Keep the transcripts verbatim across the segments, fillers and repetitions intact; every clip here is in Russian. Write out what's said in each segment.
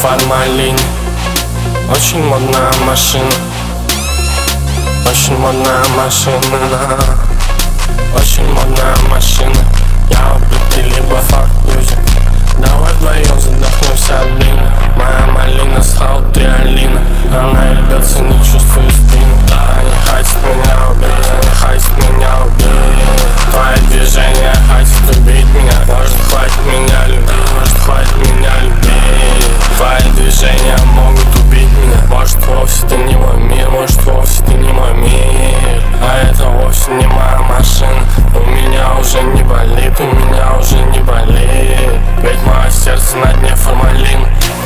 формалин. Очень модная машина, очень модная машина, очень модная машина. Я убит, ты либо факт мьюзик. Давай вдвоем задохнемся от длины. Моя малина с хаут и Алина. Она ебется, не чувствую спину. Они хотят меня убить, они хотят меня убить. Твои движения хотят убить меня. Может, хватит меня любить, может, хватит меня любить. Твои движения могут убить меня. Может, вовсе ты не мой мир, может, вовсе ты не мой мир. А это вовсе не моя машина. У меня уже не болит, у меня уже не болит. Ведь мое сердце на дне формалин.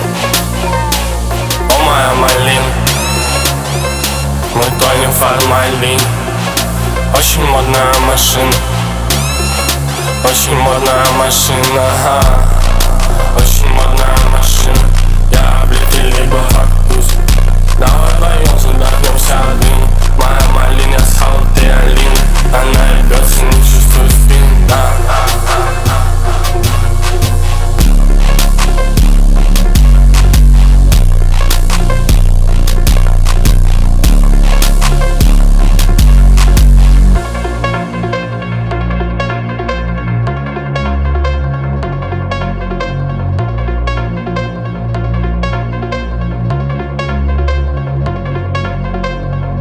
О, моя малина, мы тонем в формалин. Очень модная машина, очень модная машина, очень модная машина. Я облитый либо факт